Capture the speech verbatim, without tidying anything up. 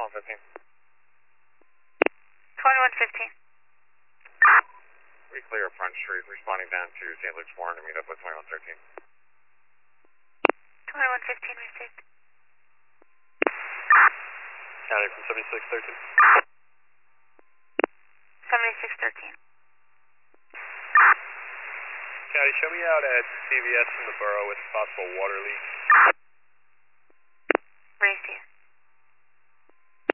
twenty-one fifteen. twenty-one fifteen. We clear Front Street, responding down to Saint Luke's Warren to meet up with twenty-one thirteen. twenty-one fifteen received. County from seventy-six thirteen. seventy-six thirteen. County, show me out at C V S in the borough with a possible water leak.